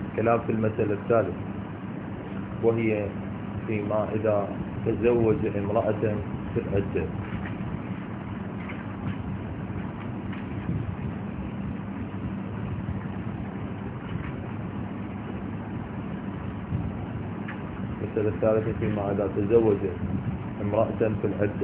كلام في المسألة الثالثة، وهي فيما إذا تزوج امرأة في العدة. المسألة الثالثة فيما إذا تزوج امرأة في العدة.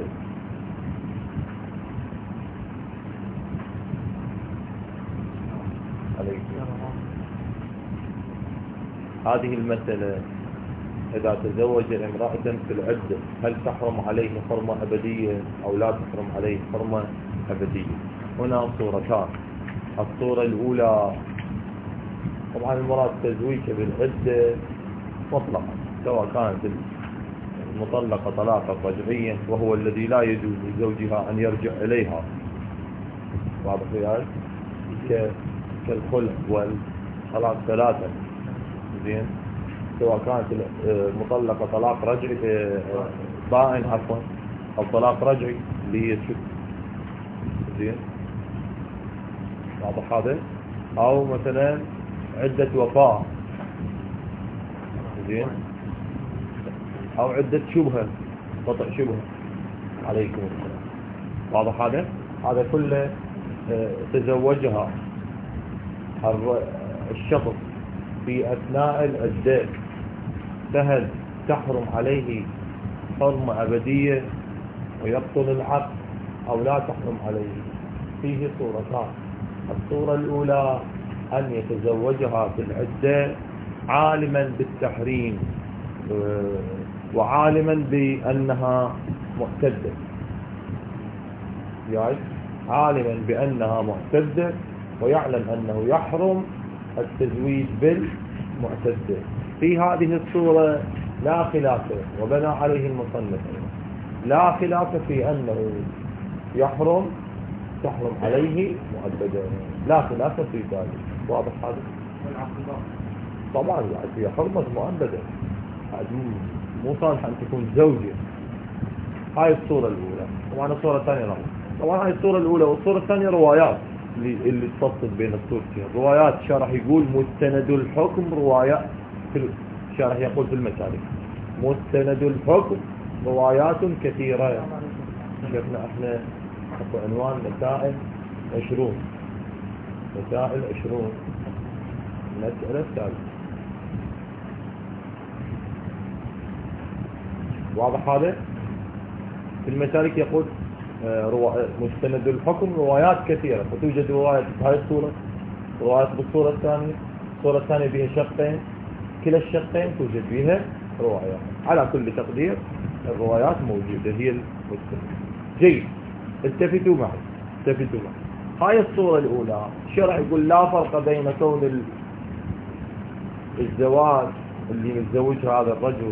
هذه المسألة إذا تزوج امرأة في العدة هل تحرم عليه حرمة أبدية أو لا تحرم عليه حرمة أبدية؟ هنا صورتان. الصورة الأولى طبعا المراد تزويجها بالعدة مطلقا، سواء كانت المطلقة طلاقا رجعيا وهو الذي لا يجوز لزوجها أن يرجع إليها، واضح ذلك، كالخلع والطلاق ثلاثة، زين، سواء كانت المطلقة طلاق رجعي بائن عفوا أو طلاق رجعي اللي هي زين، واضح هذا، أو مثلا عدة وفاة، زين، أو عدة شبهة، قطع شبهة، عليكم السلام، واضح هذا كله تزوجها الشخص في أثناء العدة، فهل تحرم عليه حرمة أبدية ويبطل العقد أو لا تحرم عليه؟ فيه صورتان. الصورة الأولى أن يتزوجها في العدة عالما بالتحريم وعالما بأنها معتدة، يعني عالما بأنها معتدة ويعلم أنه يحرم التزويج بالمعتدة. في هذه الصورة لا خلاف، وبنى عليه المصنف، لا خلاف في أنه تحرم عليه مؤبدا، لا خلاف في ذلك، واضح هذا؟ طبعا يعني هي حرمة مؤبدا، مو صالحة أن تكون زوجة. هاي الصورة الأولى. طبعا الصورة الثانية طبعا هاي الصورة الأولى، والصورة الثانية روايات اللي تفصل بين الصورتين. روايات شرح يقول مستند الحكم روايات، شرح يقول في المسالك مستند الحكم روايات كثيرة. شفنا احنا عنوان مسائل 20، مسائل 20، المسألة الثالثة، واضح هذا؟ في المسالك يقول مستند الحكم روايات كثيرة، فتوجد رواية في هذه الصورة، روايات بالصورة الثانية، الصورة الثانية بها شقين، كلا الشقين توجد فيها روايات. على كل تقدير الروايات موجودة هي المستند. جيد، التفتوا معي. هاي الصورة الأولى الشرع يقول لا فرق بين كون الزواج اللي متزوجها هذا الرجل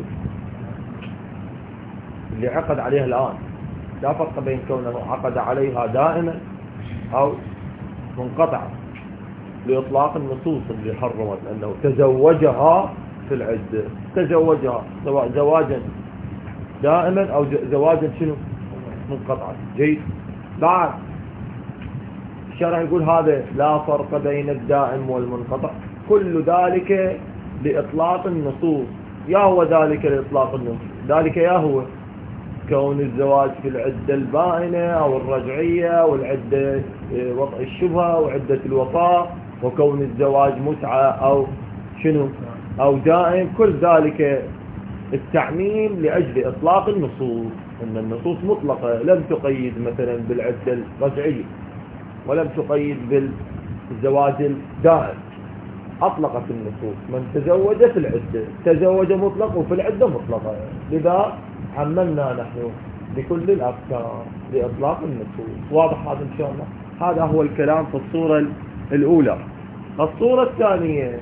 اللي عقد عليها الآن، لا فرق بين كونه عقد عليها دائما أو منقطعا، لإطلاق النصوص اللي حرمت أنه تزوجها في العدة، تزوجها سواء زواجا دائما أو زواجا منقطعا. جيد، بعد الشرع يقول هذا لا فرق بين الدائم والمنقطع، كل ذلك لإطلاق النصوص. يا هو ذلك لإطلاق النصوص، ذلك يا هو كون الزواج في العدة البائنة أو الرجعية، والعدة وضع الشبهة وعدة الوفاء، وكون الزواج متعة أو أو دائم، كل ذلك التعميم لأجل إطلاق النصوص، أن النصوص مطلقة لم تقيد مثلا بالعدة الرجعية ولم تقيد بالزواج الدائم، أطلقت النصوص، من تزوج في العدة تزوج مطلق وفي العدة مطلقة، لذا عملنا نحن بكل الأفكار لإطلاق النصوص. واضح هذا إن شاء الله؟ هذا هو الكلام في الصورة الأولى. الصورة الثانية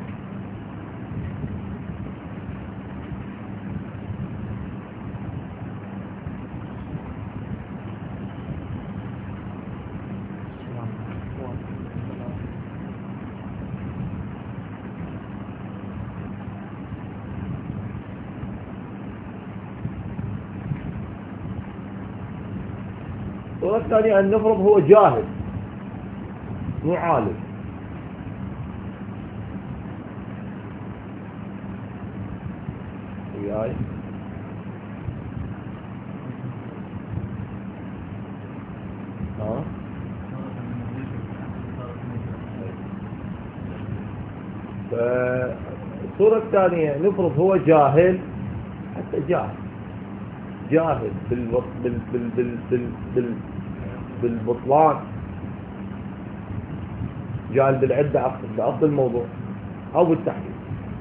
أن نفرض هو جاهل مو عالم، الآية فالصورة الثانية نفرض هو جاهل، حتى جاهل بالبطلان، جاهل بالعدة بأصل الموضوع أو بالتحريم،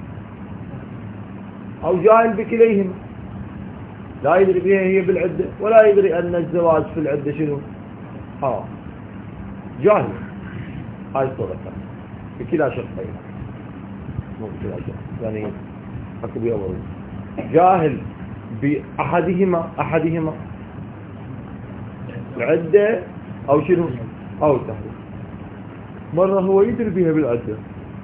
أو جاهل بكليهما، لا يدري بها هي بالعدة ولا يدري أن الزواج في العدة شنو حرام، جاهل. هاي الصورة الثانية بكلا شقين، مو بكلا شق يعني أكو بها ورود. جاهل بأحدهما العدة أو شنو أو التحريم. مرة هو يدري بها بالعدة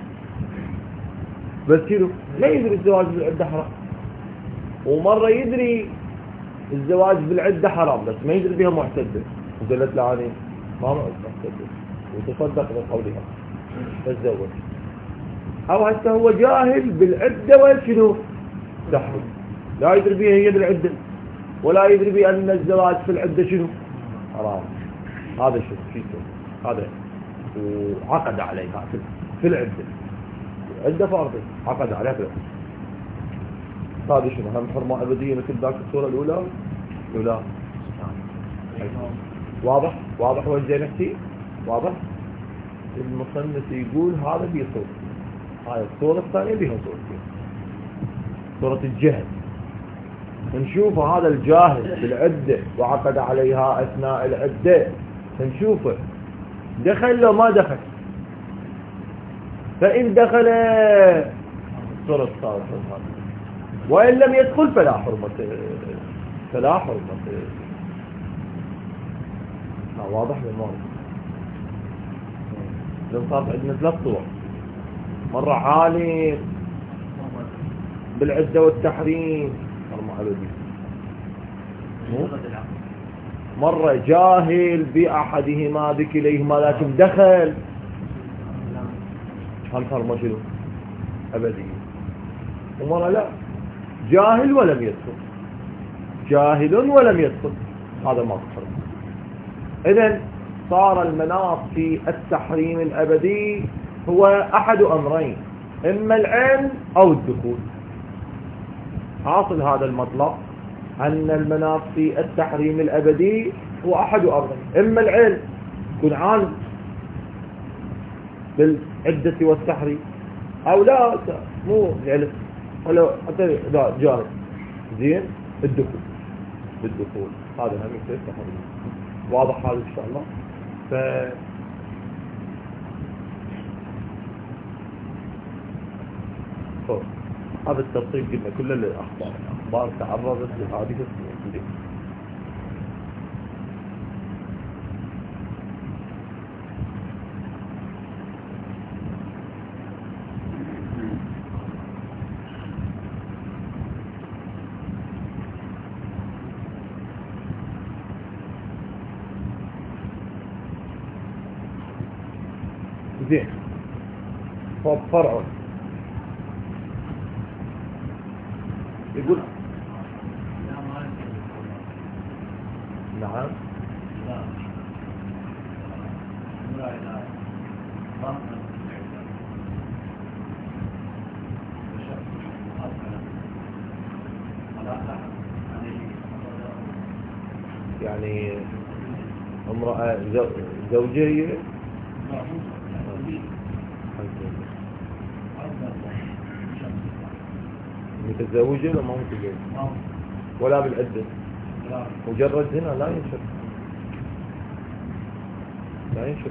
بس شنو لا يدري الزواج بالعدة حرام، ومرة يدري الزواج بالعدة حرام بس ما يدري بها معتدة، وقالت له أنا ما معتدة وتصدق بقولها فالزوج. أو حتى هو جاهل بالعدة وشنو تحرم، لا يدري بها هي بالعدة ولا يدري بأن الزواج في العدة شنو حرام. هذا شو هذا وعقد عليها في العدة، العدة فرض عقد عليها في العدة. هذا شنو هم حرمة أبدية مثل ذاك الصورة الأولى. واضح وجه نحكي واضح. المصنف يقول هذا بيصور، هاي الصورة الثانية بها صورتين، صورة الجهل نشوف هذا الجاهل بالعدة وعقد عليها أثناء العدة، نشوفه دخل لو ما دخل. فإن دخل صورة الثالثة، وإن لم يدخل فلا حرمة. واضح بالمعنى. لو صار عندنا 3 صور، مرة عالم بالعدة والتحريم مرة جاهل بأحدهما بكليهما لكن دخل، هالحرمة شنو أبدية. ومرة لا جاهل ولم يدخل، هذا ما تحرم. إذن صار المناط في التحريم الأبدي هو أحد أمرين، إما العلم أو الدخول. حاصل هذا المطلب أن المناط في التحريم الأبدي هو أحد أمرين، إما العلم يكون عالم بالعدة والتحريم، أو لا مو العلم ولا حتى لا جاهل زين بالدخول. هذا هم يصير التحريم. واضح هذا إن شاء الله. هذا التفصيل قلنا كل الأخبار تعرضت لهذه الصورة. زين فرع يقول نعم يعني امرأة زوجية متزوجة ولا ما متزوجة ولا بالعدة، مجرد زنا لا ينشف.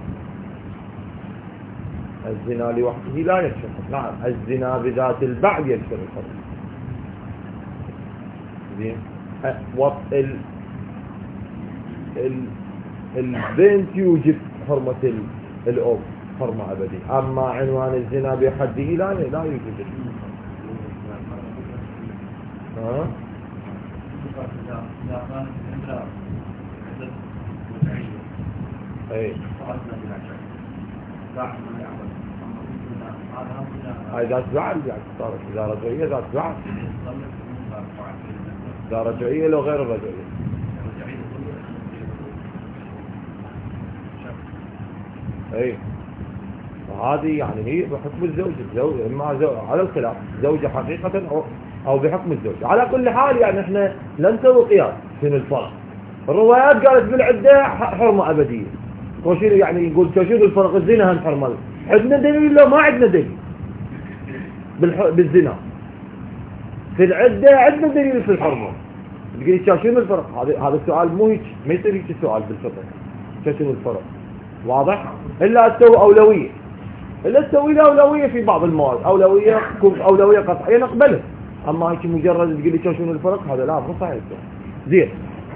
الزنا لوحده لا ينشف. نعم الزنا بذات البعض ينشف الحرمة. زين البنت يوجب حرمة الأب حرمة أبدية، أما عنوان الزنا بحده لا يوجد. هاي ذات زعل، صارت إذا رجعية ذات زعل. لا رجعية لو غير الرجعية. اي وهذه يعني هي بحكم الزوج اما على الخلاف زوجة حقيقة او بحكم الزوج. على كل حال يعني احنا لا نسوي قياس شنو الفرق. الروايات قالت بالعدة حرمة ابدية، وشنو يعني يقول شنو الفرق؟ الزنا هم حرمة. عندنا دليل؟ لا ما عندنا دليل بالزنا. في العدة عندنا دليل في الحرمة. تقول شنو الفرق؟ هذا السؤال مو هيك، ما يصير هيك السؤال بالفطرة. شنو الفرق؟ واضح؟ الا تسوي اولوية، الا تسوي له اولوية في بعض المواد، اولوية قطعية نقبلها. اما هيك مجرد تقول لي شنو الفرق، هذا لا مو صحيح. زين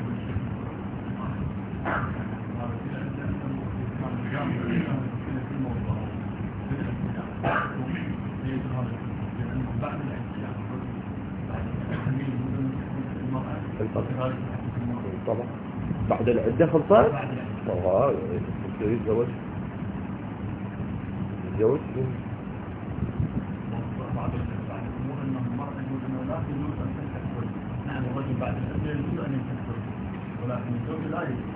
طبعا بعد العدة خلصت والله يتزوج نعم الرجل بعد العدة يجوز أن ينتهي، ولكن الزوج لا يجوز.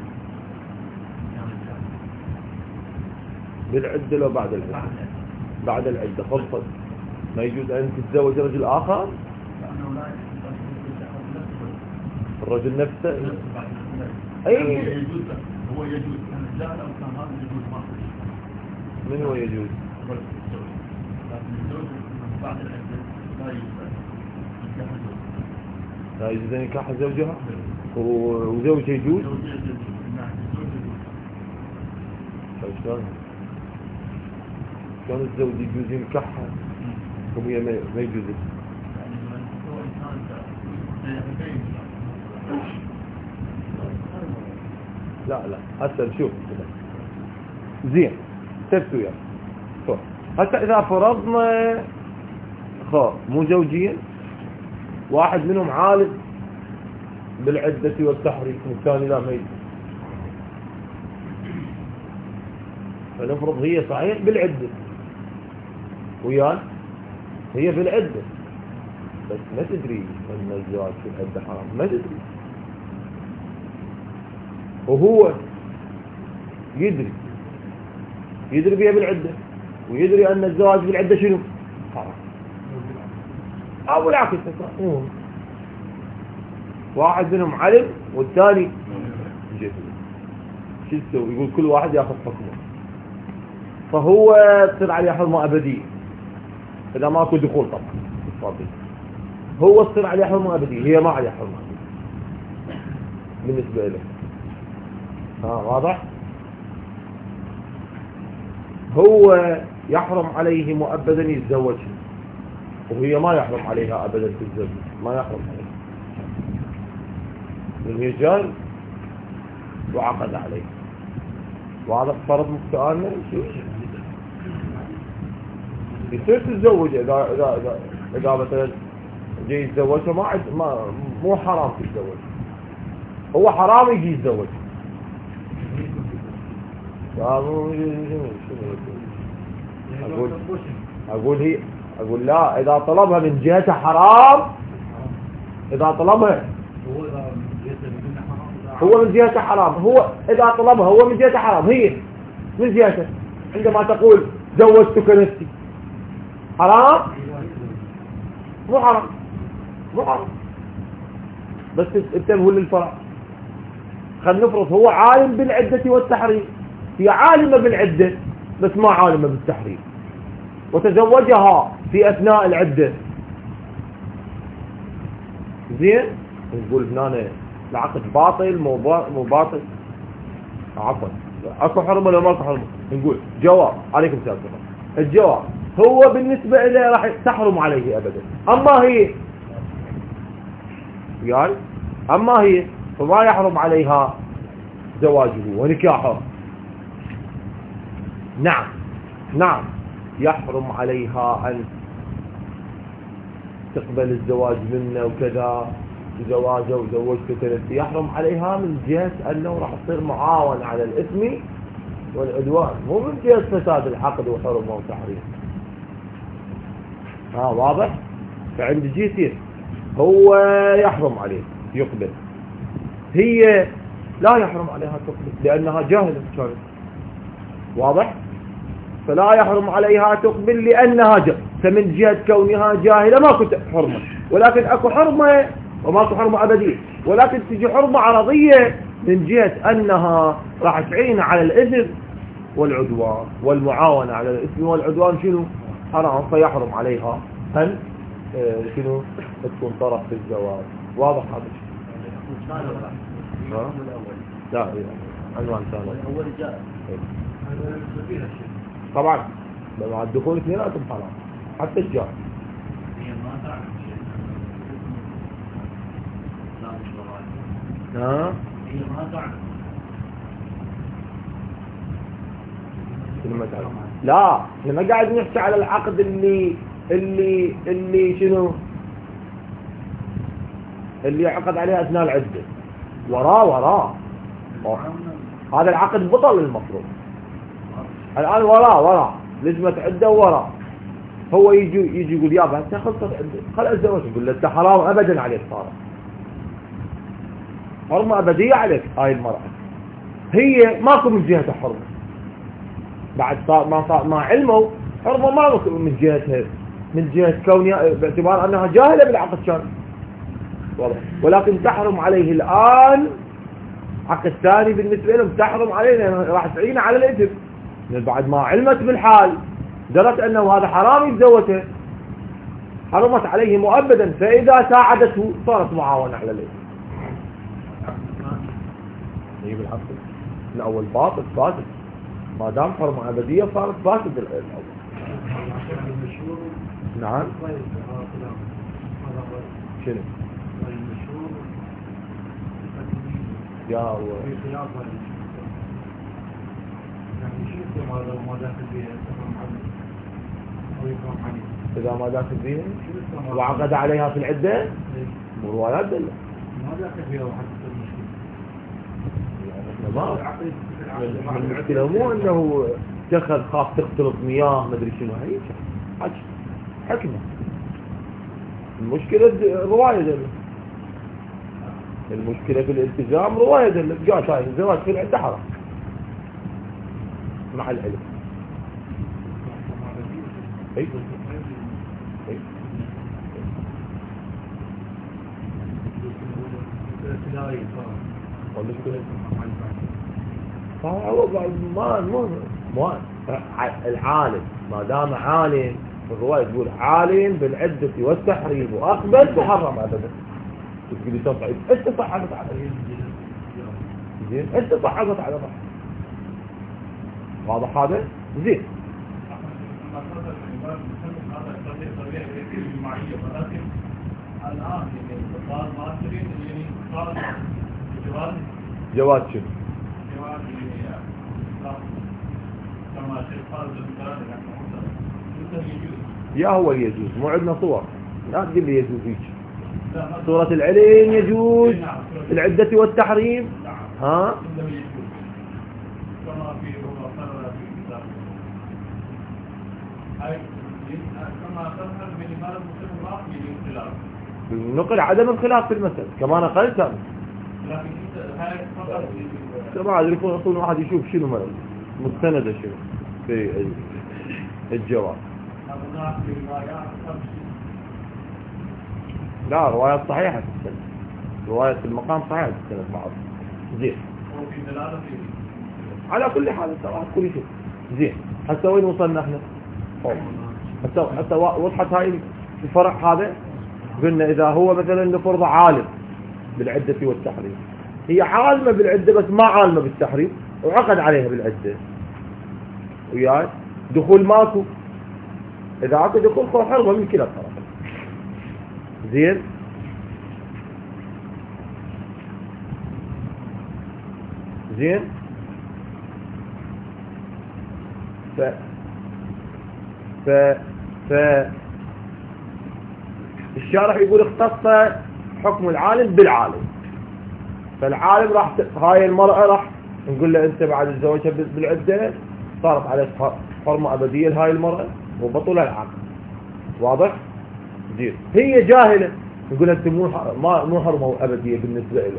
بالعدة لو بعد العدة؟ بعد العدة خلصت ما يجوز أن تتزوج رجل آخر؟ لأنه لا يجوز الرجل نفسه أي هو يجوز كان الجاهل أو كان هذا يجوز ما من هو يجوز؟ لكن الزوج بعد العدة لا يجوز لا يجوز أن ينكح زوجها وزوجها يجوز؟ كان الزوج يجوز ينكحها وهي ما يجوز. لا هسه شوف كده زين تبتوا يعني. هسه إذا فرضنا مو زوجين، واحد منهم عالم بالعدة والتحريم والثاني لا ما يجوز، فنفرض هي صحيح بالعدة ويان هي بالعدة، بس ما تدري أن الزواج في العدة حرام، ما تدري، وهو يدري بها بالعدة ويدري أن الزواج بالعدة شنو حرام، أو العكس. واحد منهم علم والثاني جهل، شو تسوي؟ يقول كل واحد ياخذ حكمه، فهو تصير عليه حرمة أبدية إذا ماكو دخول طبعا. هو تصير عليه حرمة أبدية، هي ما عليها حرمة أبدية بالنسبة له. واضح؟ هو يحرم عليه مؤبدا يتزوجها وهي ما يحرم عليها أبدا تتزوج، ما يحرم عليها، هي جاي وعقد عليه. واضح فرض سؤالنا؟ يصير تتزوج إذا مثلا جاي يتزوجها مو حرام تتزوج، هو حرام يجي يتزوج. أقول لا، إذا طلبها من جهة حرام، إذا طلبها هو من جهة حرام، هو إذا طلبها هو من جهة حرام، هي من جهته. عندما تقول زوجتك نفسي حرام مو حرام بس انتبهوا للفرق. خلينا نفرض هو عالم بالعدة والتحريم، هي عالمة بالعدة بس ما عالمة بالتحريم، وتزوجها في أثناء العدة. زين نقول هنا العقد باطل مو باطل، عفوا اكو حرمه ولا ماكو حرمه؟ نقول جواب. عليكم السلام. الجواب هو بالنسبه له راح تحرم عليه ابدا، اما هي فما يحرم عليها زواجه ونكاحه. نعم يحرم عليها ان تقبل الزواج منه وكذا، زواجه وزوجته نفسي، يحرم عليها من جهة أنه راح تصير معاون على الإثم والعدوان، مو من جهة فساد العقد وحرمه وتحريم. واضح؟ فعند جهتين، هو يحرم عليه يقبل، هي لا يحرم عليها تقبل لأنها جاهلة كانت. واضح؟ فلا يحرم عليها تقبل لأنها جاهلة، فمن جهة كونها جاهلة ماكو حرمة، ولكن اكو حرمة وماكو حرمة أبدية، ولكن تجي حرمة عرضية من جهة أنها راح تعين على الإثم والعدوان والمعاونة على الإثم والعدوان شنو؟ حرام، فيحرم عليها أن شنو؟ تكون طرف في الزواج. واضح هذا الشيء؟ لا عنوان ثاني الأول جاء طبعا مع الدخول اثنيناتهم حرام حتى الجار. هي ما تعرف شيء. لا مش ها؟ هي ما تعرف. شنو ما تعرف؟ لا احنا ما قاعد نحكي على العقد اللي شنو؟ اللي عقد عليها اثناء العده. وراه هذا العقد بطل المفروض. الآن وراء لزمة عدة وراء، هو يجي يقول يابا انت خلصت عدة خل اتزوج، يقول له انت حرام ابدا عليك، صار حرمة ابدية عليك هاي المرأة. هي ماكو من جهة حرمة بعد صار ما علموا حرمة، ماكو من جهتها، من جهة كونها باعتبار انها جاهلة بالعقد كان واضح، ولكن تحرم عليه الآن عقد ثاني بالنسبة لهم، تحرم عليه لأنه راح تعين على الإثم بعد ما علمت بالحال، درت أنه هذا حرام يتزوجه، حرمت عليه مؤبدا، فإذا ساعدته صارت معاونة على الإثم. يجيب العقد الأول باطل فاسد، ما دام حرمة أبدية صارت فاسد الأول. نعم شنو؟ يا الله إذا ما داخل فيها وعقد عليها في العدة روايات دلة ما داخل فيها واحد المشكلة مو أنه اتخذ خاف تختلط مياه ما أدري شنو، هي حكمة. المشكلة رواية دلة، المشكلة في الالتزام رواية دلة، جاء شايف الزواج في العدة حرام مع العلم. اي العالم ما دام عالم، الرواية تقول عالم بالعدة والتحريم وأقبل تحرم أبدا. تقولي تصعد انت صحبت على زين، انت صحبت على ضحك. واضح هذا؟ زين. جواز شنو؟ يا هو يجوز، مو عندنا صور، لا تقول لي يجوز هيك. صورة العلم يجوز، العدة والتحريم ها؟ نقل عدم الخلاف في المسألة كما نقلت، ما أدري يكون واحد يشوف شنو مستندة شنو في الجواب. لا روايات صحيحة في السنة، رواية المقام صحيحة في السنة بعض. زين على كل حال الصراحة كل شيء زين. حتى وين وصلنا احنا؟ حتى وضحت هاي الفرق. هذا قلنا إذا هو مثلا لفرض عالم بالعدة والتحريم، هي عالمة بالعدة بس ما عالمة بالتحريم، وعقد عليها بالعدة وياي دخول ماكو، إذا عقد دخول خو حرمة من كلا الطرفين. زين زين. الشارح يقول اختص حكم العالم بالعالم، فالعالم راح هاي المرأة راح نقول له انت بعد الزواج بالعدة صارت عليك حرمة أبدية لهاي المرأة وبطل العقد. واضح؟ زين. هي جاهلة يقول أنت مو حرمة أبدية بالنسبة إليه،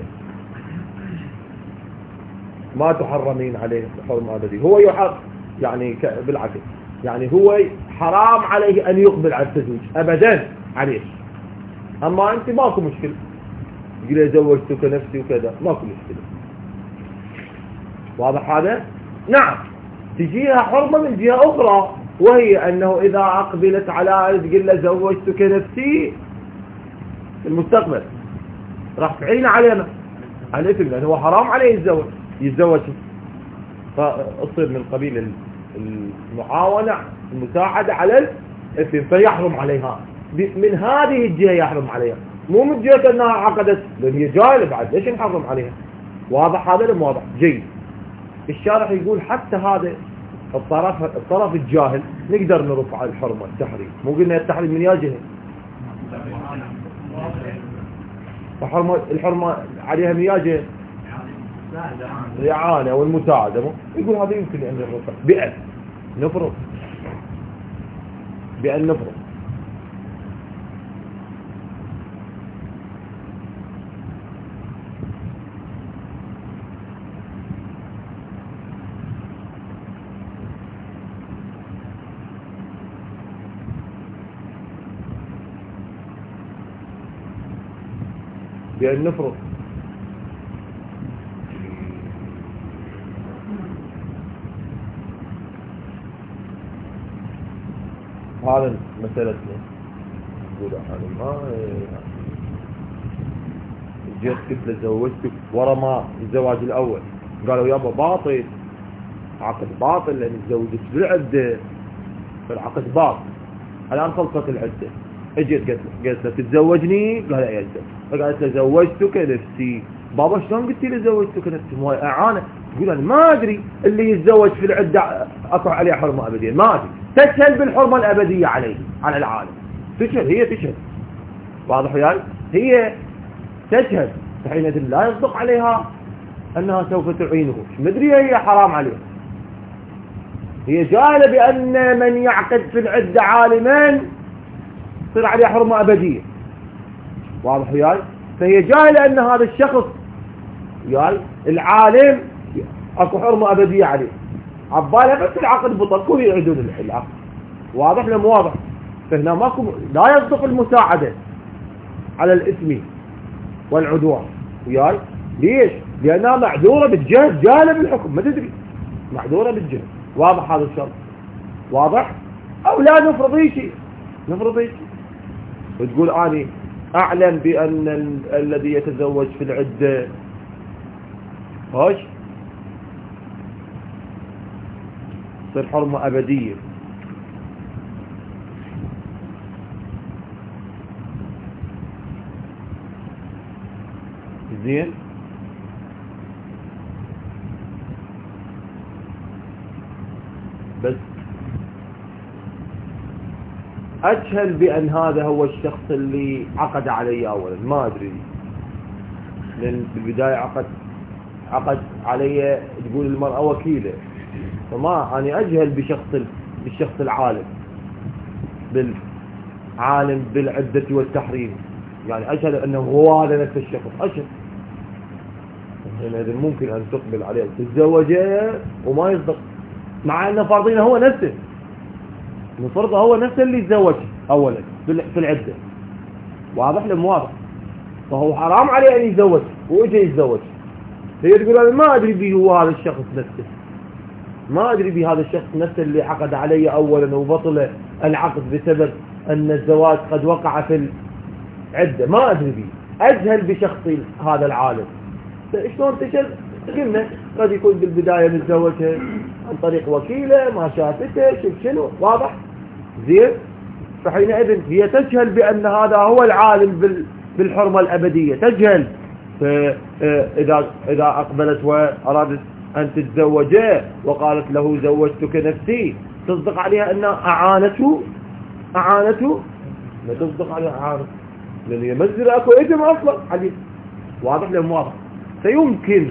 ما تحرمين عليه حرمة أبدية، هو يحق يعني بالعكس، يعني هو حرام عليه أن يقبل على التزويج أبدا عليه. أما أنت ماكو مشكلة، يقول زوجتك نفسي وكذا، ماكو مشكلة. واضح هذا؟ نعم. تجيها حرمة من جهة أخرى، وهي أنه إذا أقبلت على تقول له زوجتك نفسي في المستقبل راح تعين علينا على الإثم، لأنه هو حرام عليه يتزوج، فأصير من قبيل المعاونة المساعدة على الإثم، فيحرم عليها من هذه الجهة، يحرم عليها، مو من جهة أنها عقدت، لأن هي جاهلة بعد، ليش نحرم عليها؟ واضح هذا ولا واضح؟ جيد. الشارح يقول حتى هذا الطرف الجاهل نقدر نرفع الحرمة التحريم، مو قلنا التحريم من يا جهة، الحرمة عليها من يا جهة الإعانة والمساعدة، يقول هذا يمكن أن يرفع بأن نفرض هذا مسألتنا. نقول أنا ما جيت قلت له زوجتك ورا ما الزواج الأول، قالوا يابا باطل، عقد باطل لأن تزوجت بالعدة، فالعقد باطل. الآن خلصت العدة، اجيت قلت له تتزوجني؟ قال لا يلزم. فقالت له زوجتك نفسي. بابا شلون قلت لي زوجتك نفسي؟ مو اعانه. تقول انا ما ادري اللي يتزوج في العده اكو عليه حرمه ابديه، ما ادري. تشهد بالحرمه الابديه عليه على العالم، تشهد، هي تشهد. واضح وياي؟ هي تشهد، حينئذ لا يصدق عليها انها سوف تعينه، مدري هي حرام عليها، هي جاهله بان من يعقد في العده عالما يصير عليه حرمه ابديه. واضح وياي؟ فهي جاهله ان هذا الشخص وياي العالم اكو حرمه ابديه عليه، عبالها بس العقد بطل، كل يعيدون العقد. واضح ولا مو واضح؟ فهنا ماكو، لا يصدق المساعده على الاثم والعدوان وياي. ليش؟ لانها معذوره بالجهل، جاهله بالحكم، ما تدري، معذوره بالجهل. واضح هذا الشرط؟ واضح؟ او لا نفرض شيء، وتقول اني اعلم بان الذي يتزوج في العده هاش تصير حرمه ابديه. زين؟ بس أجهل بأن هذا هو الشخص اللي عقد علي أولا، ما أدري، لأن بالبداية عقد علي تقول المرأة وكيلة، فما أنا أجهل بالشخص العالم بالعدة والتحريم، يعني أجهل أنه هو هذا نفس الشخص، أجهل. إذن ممكن أن تقبل عليه تتزوجه وما يصدق، مع أنه فرضينه هو نفسه، نفرضه هو نفسه اللي يتزوج أولا في العدة. واضح لم واضح؟ فهو حرام عليه أن يتزوج وإجا يتزوج. هي تقول أنا ما أدري به هو هذا الشخص نفسه، ما أدري به هذا الشخص نفسه اللي عقد علي أولا وبطل العقد بسبب أن الزواج قد وقع في العدة، ما أدري به، أجهل بشخص هذا العالم. شلون تشل؟ قلنا قد يكون بالبداية متزوجها عن طريق وكيلة، ما شافته، شوف شنو. واضح؟ زين؟ فحينئذ هي تجهل بأن هذا هو العالم بالحرمة الأبدية، تجهل. إذا أقبلت وأرادت أن تتزوجه وقالت له زوجتك نفسي، تصدق عليها أنها أعانته؟ لا تصدق عليها أعانته، لأن يمزل أكو إثم أصلا عليه. واضح لهم واضح؟ فيمكن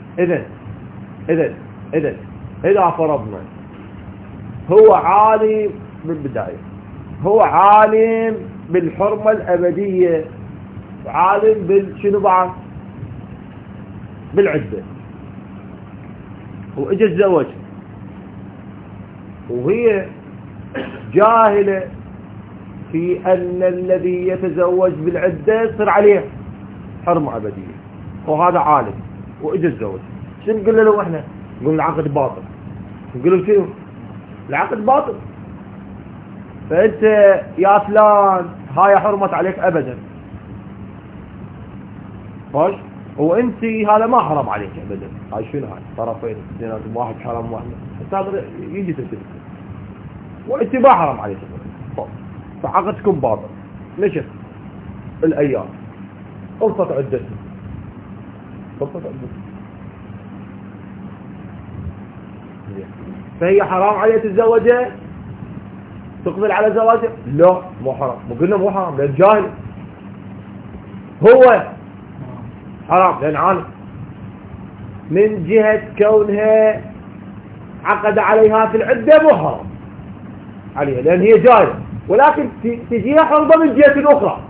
إذا فرضنا هو عالم بالبداية، هو عالم بالحرمة الأبدية عالم شنو بعد بالعدة، واجا تزوج وهي جاهلة في أن الذي يتزوج بالعدة يصير عليه حرمة أبدية، وهذا عالم واجا تزوج. شنو نقول له احنا؟ نقول العقد باطل. نقول له شنو؟ العقد باطل. فأنت يا فلان هاي حرمت عليك أبدا، ماشي؟ وانت هذا ما حرم عليك ابدا. هاي شنو هاي؟ طرفين اثنين، واحد حرام واحد هذا يجي تسلك، وانت ما حرم عليك ابدا. فعقدكم باطل. نشف الايام، خلصت عدتها، خلصت عدتها، فهي حرام عليها تتزوجها؟ تقبل على زواجها؟ لا مو حرام. مو قلنا مو حرام لان جاهل، هو حرام لأن عالم. من جهة كونها عقد عليها في العدة مو حرام عليها لأن هي جاهلة، ولكن تجيها حرمة من جهة أخرى،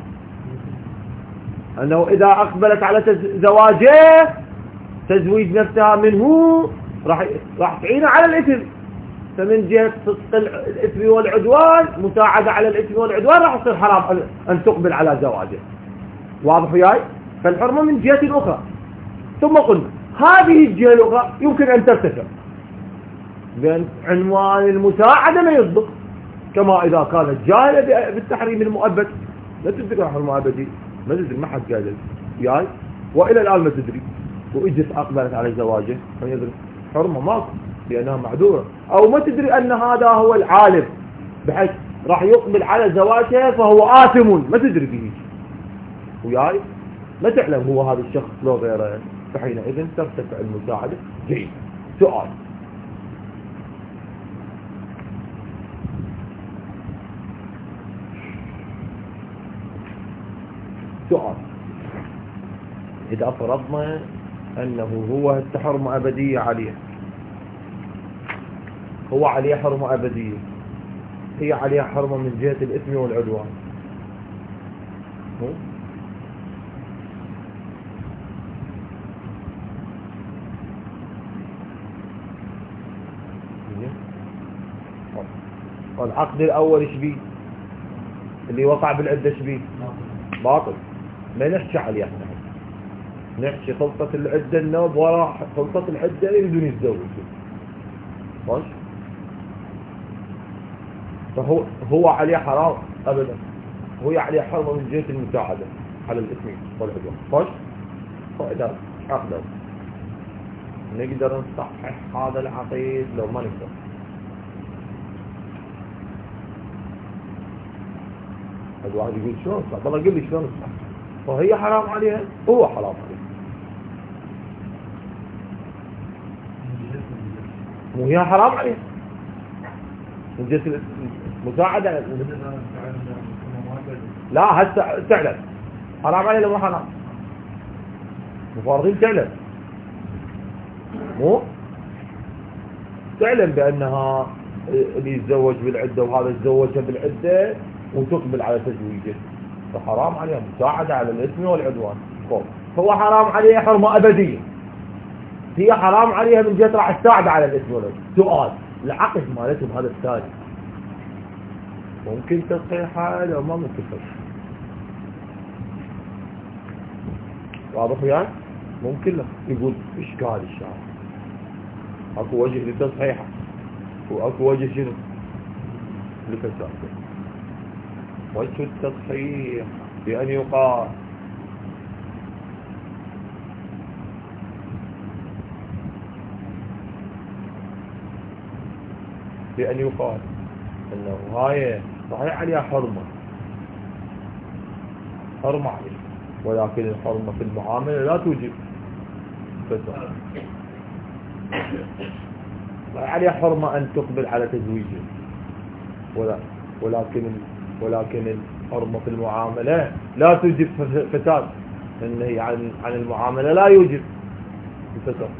أنه إذا أقبلت على زواجه تزويج نفسها منه راح تعين على الإثم. فمن جهة صدق الإثم والعدوان، مساعدة على الإثم والعدوان، راح يصير حرام أن تقبل على زواجه. واضح وياي؟ فالحرمة من جهة أخرى. ثم قلنا هذه الجهة الأخرى يمكن أن ترتفع، لأن عنوان المساعدة ما يصدق، كما إذا كانت جاهلة بالتحريم المؤبد لا تدري حرمة أبدي، ما تدري، ما حد قال وياي، وإلى الآن ما تدري، وإجت أقبلت على زواجه ما يدري حرمة ماكو لأنها معذورة، أو ما تدري أن هذا هو العالم بحيث راح يقبل على زواجه فهو آثم، ما تدري به وياي، ما تعلم هو هذا الشخص لو غيره، فحينئذ ترتفع المساعدة. جيد. سؤال: إذا فرضنا أنه هو حرمة أبدية عليه، هو عليه حرمة أبدية، هي عليها حرمة من جهة الإثم والعدوان، والعقد الأول شبيه اللي وقع بالعدة شبيه باطل، ما نحكي عليه احنا، نحكي خلطة العدة النوب وراء خلطة العدة يريدون يتزوجوا، ماشي؟ فهو عليه حرام أبدا، هو عليه حرمة من جهة المساعدة على الإثم والعدوان، ماشي؟ فإذا عقده نقدر نصحح هذا العقيد لو ما نقدر. هذا واحد يقول شلون صح؟ والله قل لي شلون صح؟ فهي حرام عليها، هو حرام عليها، مو هي حرام عليها من جهة المساعدة. لا هسه تعلم حرام عليها لو مو حرام، مفارضين تعلم، مو تعلم بأنها اللي يتزوج بالعدة وهذا يتزوجها بالعدة وتقبل على تزويجه، فحرام عليها مساعدة على الإثم والعدوان. هو حرام عليها حرمة أبدية، هي حرام عليها من جهة راح تساعد على الإثم والعدوان. سؤال: العقد مالتهم هذا الثاني ممكن تصحيحها لو ما ممكن تصحيحها؟ واضح يعني؟ ممكن لا، يقول إشكال الشارع، أكو وجه لتصحيحها وأكو وجه شنو لفساد. وجه التصحيح بأن يقال أنه هاي صحيح عليها حرمة عليها، ولكن الحرمة في المعاملة لا توجب فساد. صحيح عليها حرمة أن تقبل على تزويجه، ولكن الحرمة في المعاملة لا توجب فساد، النهي عن المعاملة لا يوجب الفساد.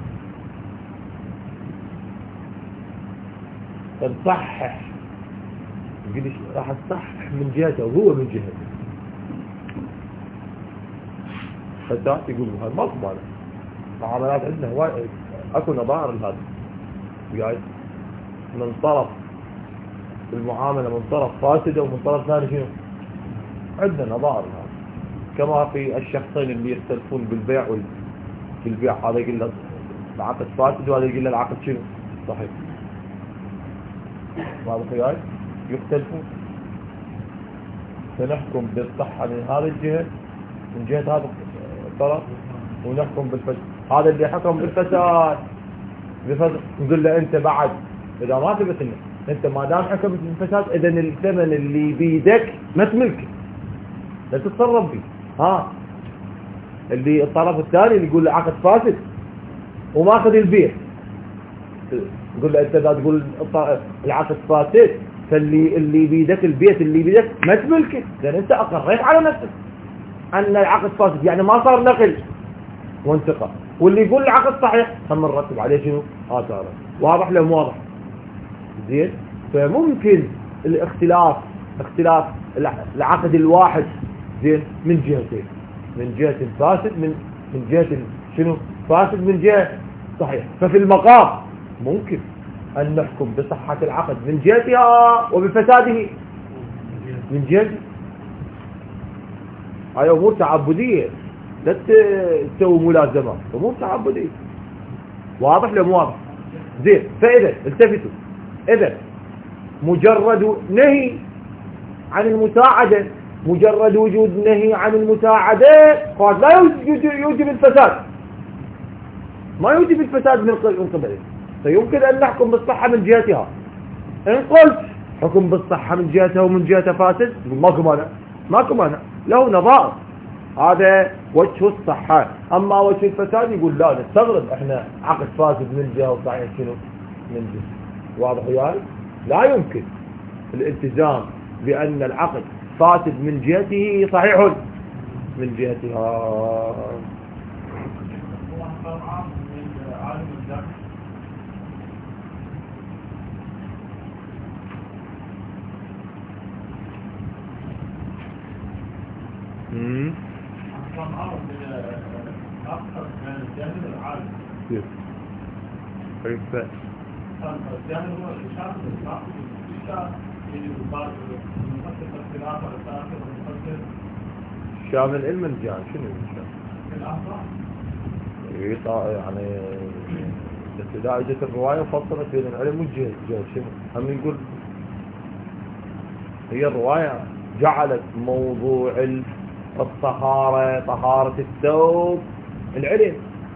فنصحح، راح تصحح من جهته وهو من جهته، فساد يقول هاي ماكو مانع. معاملات عندنا هواي اكو نظائر لهذا وياي من طرف المعاملة من طرف فاسدة ومن طرف ثاني شنو عندنا نظائر لهذا كما في الشخصين اللي يختلفون بالبيع بالبيع هذا يقول له العقد فاسد وهذا يقول له العقد شنو صحيح واضح وياي يختلفون فنحكم بالصحة من هذا الجهة من جهة هذا الطرف ونحكم بالفساد هذا اللي حكم بالفساد نقول له انت بعد اذا ما ثبت لنا انت ما دام حكمت بالفساد اذا الثمن اللي بيدك ما تملكه لا تتصرف فيه اللي الطرف الثاني اللي يقول له عقد فاسد وماخذ البيع يقول له انت اذا تقول العقد فاسد فاللي بيدك البيت اللي بيدك ما تملكه لان انت اقريت على نفسك ان العقد فاسد يعني ما صار نقل وانتقال واللي يقول العقد صحيح هم نرتب عليه شنو آثاره واضح لو واضح زين فممكن اختلاف العقد الواحد زين من جهتين من جهة فاسد من جهة شنو فاسد من جهة صحيح ففي المقام ممكن أن نحكم بصحة العقد من جهتها وبفساده من جهة هاي أمور تعبدية لا تسوي ملازمة أمور تعبدية واضح لو واضح زين فإذا التفتوا إذا مجرد نهي عن المساعدة مجرد وجود نهي عن المساعدة قد لا يوجب الفساد ما يوجب الفساد من قبله فيمكن أن نحكم بالصحة من جهتها إن قلت حكم بالصحة من جهتها ومن جهتها فاسد ماكو مانع له نظائر هذا وجه الصحة أما وجه الفساد يقول لا نستغرب احنا عقد فاسد من جهة وصحيح شنو من جهة واضح وياي لا يمكن الالتزام بأن العقد فاسد من جهته صحيح من جهتها كيف الجاهل هو الإشارة الإشارة شامل علم الجان شنو يعني الابتداء اجت الرواية وفصلت بين العلم والجهل شنو هم يقول هي الرواية جعلت موضوع الطهارة طهارة الثوب العلم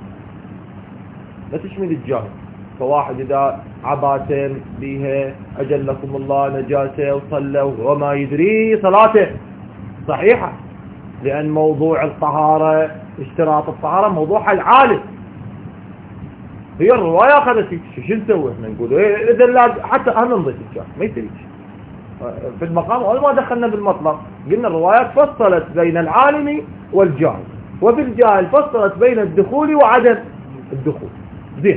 لا تشمل الجاهل فواحد إذا عباسين بيها أجلكم الله نجاسة وصلى وما يدري صلاته صحيحة لأن موضوع الطهارة اشتراط الطهارة موضوع العالم هي الرواية أخذت شو نسوي احنا نقول إذا لا حتى أهم نضيف الجاهل ما يدري في المقام أول ما دخلنا بالمطلق قلنا الروايات فصلت بين العالم والجاهل وبالجاهل فصلت بين الدخول وعدم الدخول زين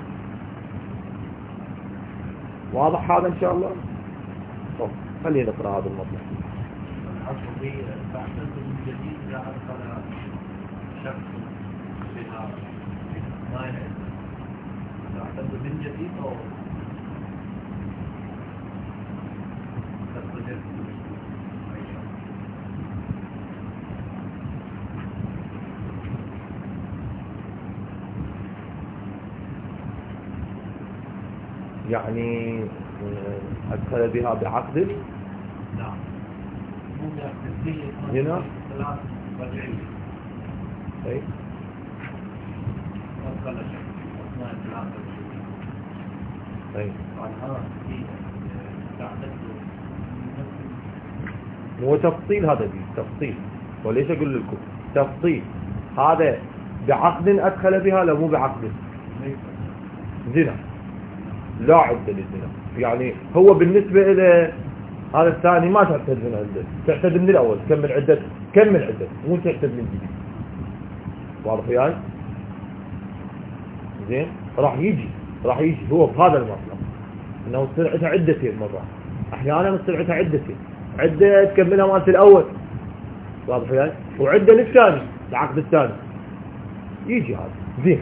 واضح هذا إن شاء الله طب خلينا نقرأ هذا المطلق من جديد إذا أدخل شخص بها ما يعتقد من جديد أو يعني أدخل بها بعقد نعم هنا أي أي هو تفصيل هذا تفصيل وليش أقول لكم تفصيل هذا بعقد أدخل بها لا مو بعقد زنا لا عدة للزنا يعني هو بالنسبة إلى هذا الثاني ما تعتد من عنده تعتد من الأول كمل عدة مو تعتد من جديد واضح وياي زين راح يجي هو بهذا المطلب انه سرعتها عدتين مرات احيانا سرعتها عدتين عدة تكملها مالت الأول واضح وياي وعدة للثاني العقد الثاني يجي هذا زين.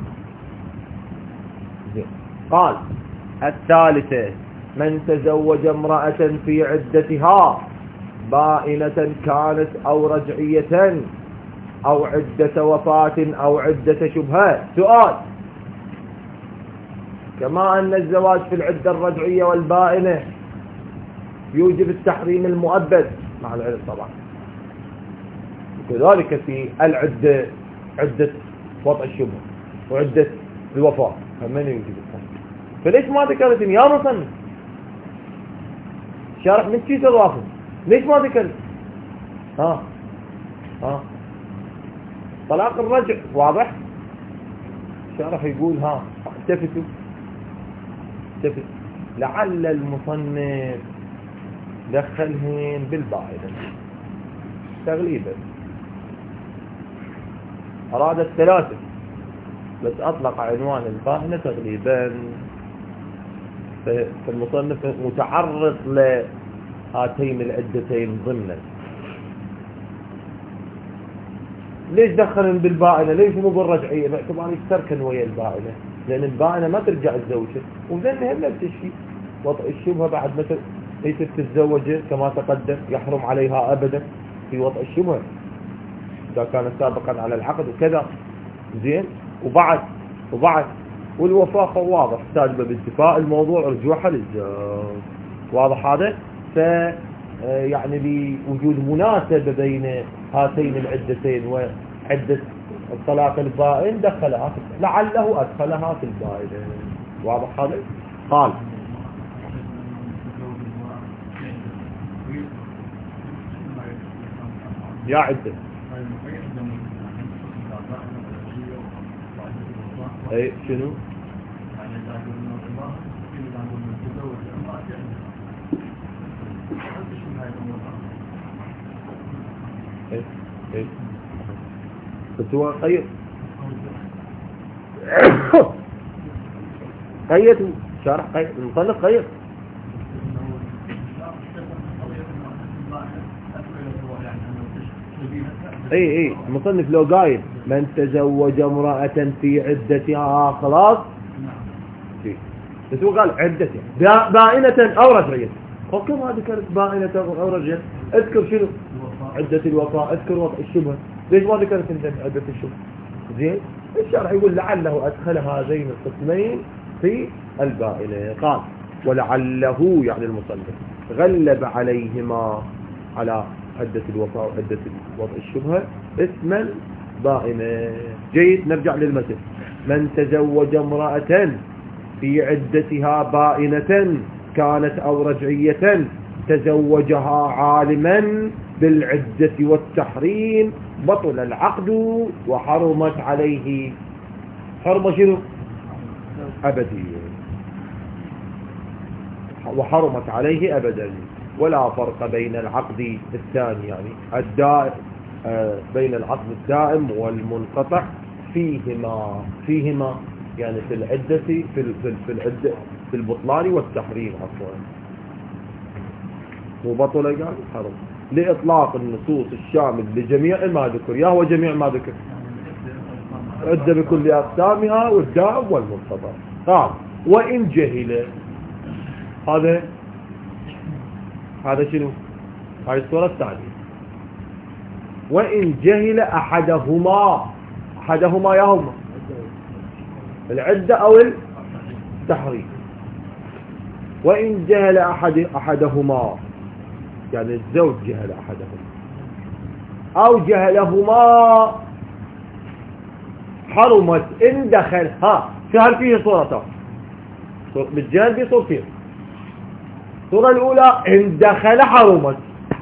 قال الثالثة من تزوج امرأة في عدتها بائنة كانت أو رجعية أو عدة وفاة أو عدة شبهة. سؤال: كما أن الزواج في العدة الرجعية والبائنة يوجب التحريم المؤبد مع العلم طبعا، وكذلك في العدة عدة وضع الشبهة وعدة الوفاة فمن يوجب التحريم. فليش ما ذكرت يا مصنف شارح من شيء تضافه؟ ليش ما ذكرت؟ طلاق الرجع واضح. شارح يقول التفتوا لعل المصنف دخلهن بالبائنة تغليبا، أراد الثلاثة بس أطلق عنوان البائنة تغليبا، فالمصنف متعرض لهاتين العدتين ضمنا. ليش دخلن بالبائنة؟ ليش مو بالرجعية؟ باعتبار يستركن ويا البائنة، لأن البائنة ما ترجع الزوجة، وذن هم نفس الشيء. وضع الشبهة بعد مثل ليست تتزوج كما تقدم يحرم عليها أبدا في وضع الشبهة إذا كان سابقا على العقد وكذا زين. وبعد والوفاة واضح تاجبه باتفاق الموضوع رجوعها للزوج، واضح هذا. يعني بوجود مناسبة بين هاتين العدتين وعدة الطلاق البائن دخلها لعله أدخلها في البائن، واضح هذا. قال يا عدة اي شنو اي بس هو قيد شارح قيد المصنف قيد. اي المصنف لو قايل من تزوج امرأة في عدتها خلاص بس هو قال عدتها بائنة او رجعية، وكما ذكرت بائنة او رجعية اذكر شنو عدة الوفاة، اذكر وضع الشبهة، ليش ما ذكرت عدة الشبهة؟ زين. الشرح يقول لعله ادخل هذين القسمين في البائنة. قال ولعله يعني المصنف غلب عليهما على عدة الوفاة وعدة وضع الشبهة اسما بائنة. جيد. نرجع للمثل: من تزوج امرأة في عدتها بائنة كانت أو رجعية تزوجها عالما بالعدة والتحريم بطل العقد وحرمت عليه حرمة شنو أبدية، وحرمت عليه أبدا. ولا فرق بين العقد الثاني يعني الدائم بين العقد الدائم والمنقطع فيهما يعني في العدة في البطلان والتحريم عفوا. وبطل قال حرم لإطلاق النصوص الشامل لجميع ما ذكر. يا هو جميع ما ذكر عدة بكل أقسامها والدائم والمنقطع. قال وإن جهل هذا شنو؟ هاي الصورة الثانية. وإن جهل أحدهما يا هما العدة أو التحريم. وإن جهل أحدهما يعني الزوج جهل أحدهما أو جهلهما حرمت إن دخل. شهر فيه صورتان بالجهل في صورتين. الصورة الأولى إن دخل حرمت،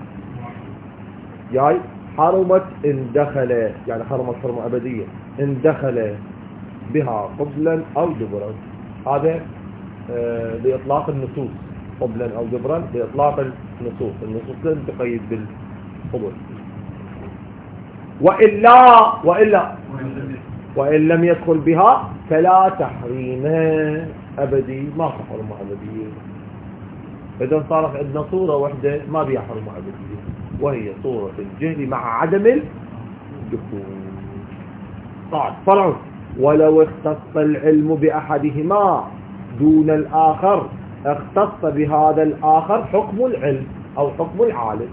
يعني حرمت إن دخل، يعني حرمت حرمة أبدية إن دخل بها قبلا أو دبرا. هذا لإطلاق النصوص قبلا أو دبرا لإطلاق النصوص لا تقيد بالقبل. وإن لم يدخل بها فلا تحريم أبدي، ما تحرم أبدية. إذا صارت عندنا صورة واحدة ما بيها حرمة أبدية وهي صورة الجهل مع عدم الدخول. طيب فرع ولو اختص العلم بأحدهما دون الآخر اختص بهذا الآخر حكم العلم أو حكم العالم،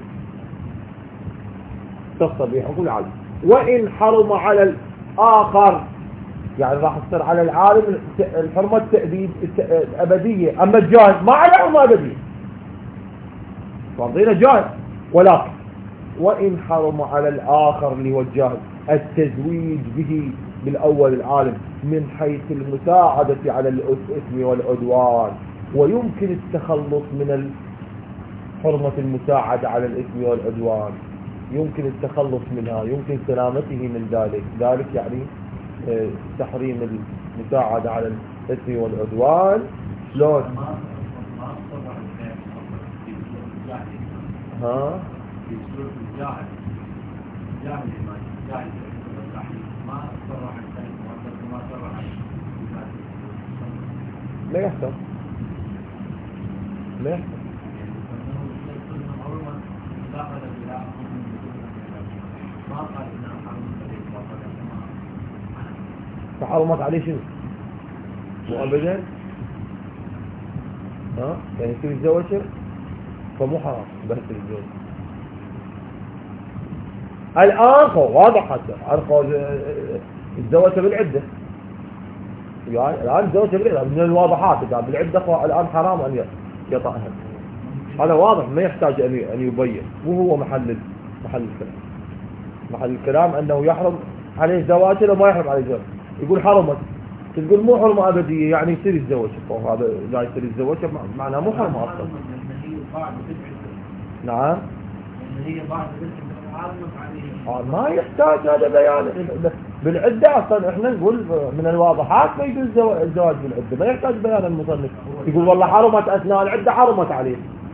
اختص به حكم العالم. وإن حرم على الآخر يعني راح تصير على العالم الحرمة الأبدية، أما الجاهل ما على حرمة أبدية، فرضينا جاهل. ولكن وإن حرم على الآخر اللي هو الجاهل التزويج به بالأول العالم من حيث المساعدة على الإثم والعدوان، ويمكن التخلص من حرمة المساعدة على الإثم والعدوان، يمكن التخلص منها، يمكن سلامته من ذلك يعني تحريم المساعدة على الإثم والعدوان. شلون؟ ها؟ لا يحتاج فحرمت عليه شنو؟ مو أبدا. يعني يصير يتزوج فمو حرام بس الزوج. الآن واضح حتى الزوج بالعدة، يعني الآن الزوج بالعدة من الواضحات بالعدة الآن حرام أن يطأها، هذا واضح ما يحتاج أن يبين. وهو محل الكلام، محل الكلام أنه يحرم عليه زواج ولا ما يحرم عليه زواج. يقول حرمت، تقول مو حرمة أبدية يعني يصير يتزوج، هذا لا يصير يتزوج معناه مو حرمة أصلا. نعم هي بعد ما يحتاج هذا بيان بالعدة أصلا. احنا نقول من الواضحات ما يجوز الزواج بالعدة، ما يحتاج بيان المصنف. يقول والله حرمت أثناء العدة، حرمت عليه.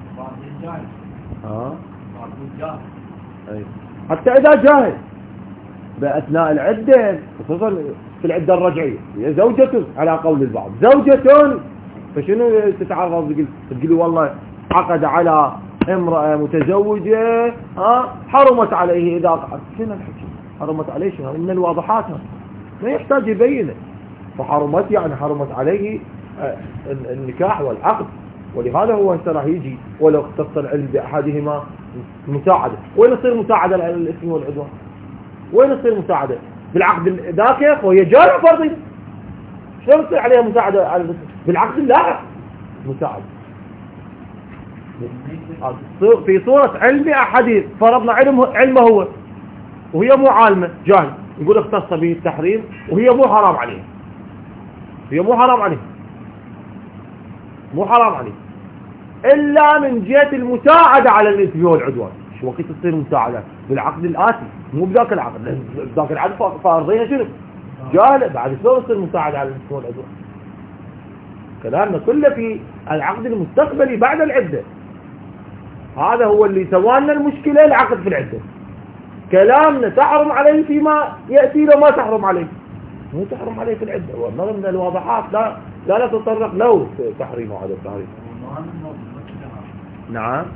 حتى إذا جاهل بأثناء العدة، خصوصا في العدة الرجعية، هي زوجة على قول البعض، زوجة، فشنو تتعرض تقول والله عقد على امرأة متزوجة حرمت عليه إذا قعد. شنو الحكي؟ حرمت عليه شنو؟ من الواضحات ما يحتاج يبينه. فحرمت يعني حرمت عليه النكاح والعقد. ولهذا هو راح يجي ولو اختص العلم بأحدهما مساعدة. وين يصير مساعدة على الإثم والعدوان؟ وين يصير مساعدة؟ بالعقد ذاك وهي جارة فرضية، شلون يصير عليها مساعدة على بالعقد اللاحق مساعدة؟ في صورة علم أحد فرضنا علمه هو وهي مو عالمة، جاهل، يقول اختص به التحريم وهي مو حرام عليه، هي مو حرام عليه، مو حرام عليه إلا من جهة المساعدة على الإثم والعدوان. شو وقت تصير مساعدة؟ بالعقد الآتي مو بذاك العقد. ذاك العقد فارضيها شنو؟ جاهلة، بعد شلون تصير مساعدة على الإثم والعدوان؟ كلامنا كله في العقد المستقبلي بعد العدة. هذا هو اللي سوالنا المشكلة، العقد في العدة. كلامنا تحرم عليه فيما يأتي له، ما تحرم عليه، مو تحرم عليه في العدة. والنظر من الواضحات لا تتطرق له تحريمه على التحريم. نعم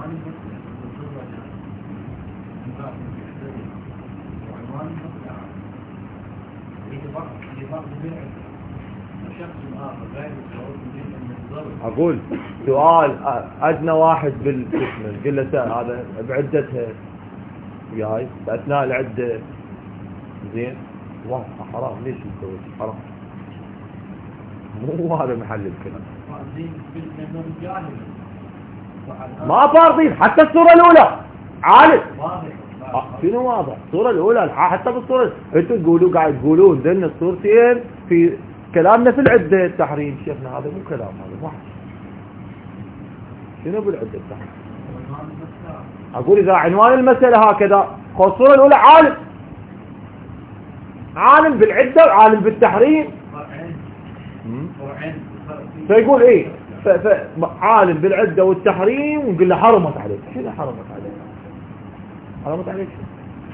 أقول سؤال أدنى واحد بالجسم قل له هذا بعدتها جاي بأثناء العدة زين واضح حرام، ليش يتزوج؟ حرام، مو هذا محل الكلام. ما فارضين حتى الصورة الأولى عالم شنو واضح؟ الصورة الأولى حتى بالصورة انتوا تقولوا قاعد تقولون ذن الصورتين في كلامنا في العدة التحريم. شيخنا هذا مو كلام، هذا واحد. شنو بالعدة التحريم؟ أقول إذا عنوان المسألة هكذا، الصورة الأولى عالم بالعدة وعالم بالتحريم، فيقول إيه عالم بالعدة والتحريم ونقول له حرمت عليك. شنو حرمت عليك؟ حرمت عليك شنو؟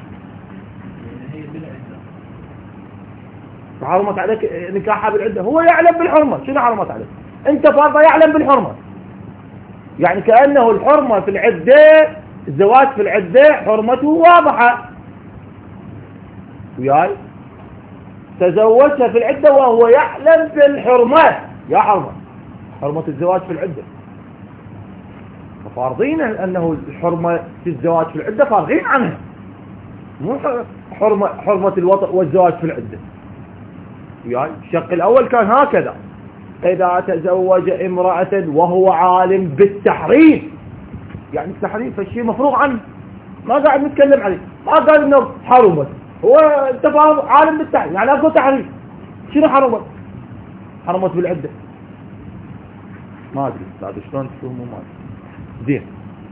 حرمت عليك نكاحها بالعدة، هو يعلم بالحرمة. شنو حرمت عليك؟ انت فرضا يعلم بالحرمة، يعني كأنه الحرمة في العدة، الزواج في العدة حرمته واضحة، وياي تزوجها في العدة وهو يعلم بالحرمة، يا حرمة الزواج في العدة، ففارضين أنه الحرمة في الزواج في العدة فارغين عنها، مو حرمة الوطء والزواج في العدة. وياي الشق الأول كان هكذا: إذا تزوج امرأة وهو عالم بالتحريم، يعني التحريم فالشيء مفروغ عنه، ما قاعد نتكلم عليه، ما قال انه حرمت، هو انت عالم بالتحريم، يعني اكو تحريم، شنو حرمت؟ حرمت بالعدة. ما ادري استاذ شلون تفهموا، ما ادري. زين،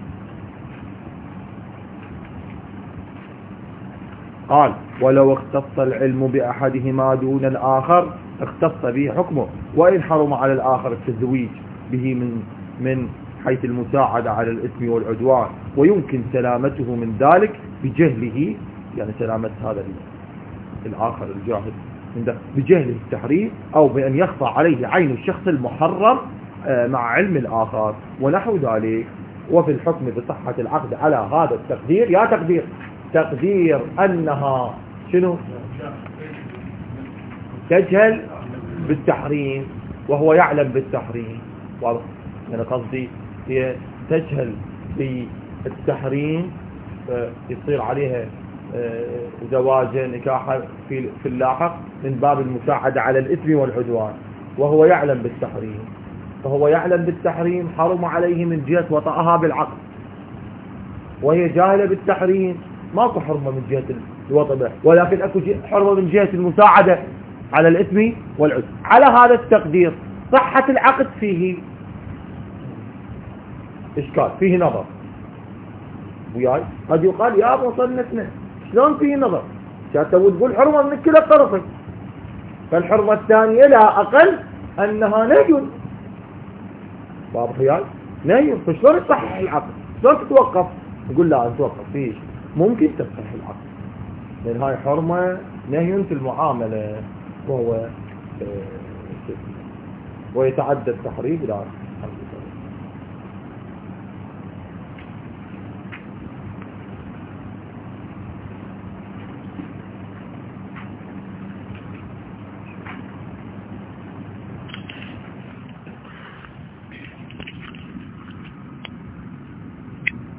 قال: ولو اختص العلم بأحدهما دون الآخر اختص به حكمه، وإن حرم على الآخر التزويج به من حيث المساعدة على الإثم والعدوان، ويمكن سلامته من ذلك بجهله، يعني سلامة هذا الآخر الجاهل بجهله التحريم، أو بأن يخفى عليه عين الشخص المحرم مع علم الآخر ونحو ذلك. وفي الحكم بصحة العقد على هذا التقدير، يا تقدير أنها شنو؟ تجهل بالتحريم وهو يعلم بالتحريم، واضح؟ أنا قصدي هي تجهل بالتحريم يصير عليها زواجا نكاحا في اللاحق من باب المساعدة على الإثم والعدوان، وهو يعلم بالتحريم، فهو يعلم بالتحريم حرم عليه من جهة وطأها بالعقد، وهي جاهلة بالتحريم ماكو حرمة من جهة الوطأ، ولكن اكو حرمة من جهة المساعدة على الإثم والعدوان. على هذا التقدير صحة العقد فيه إشكال، فيه نظر. وياي قد يقال يا مصنفنا شلون فيه نظر؟ حتى تقول حرمة من كلا الطرفين، فالحرمة الثانية لا أقل أنها نهي، واضح وياي؟ نهي، فشلون تصحح العقد؟ شلون تتوقف؟ يقول لا نتوقف، فيه ممكن تصحح العقد، لأن هاي حرمة نهي في المعاملة، وهو ويتعدى التحريم إلى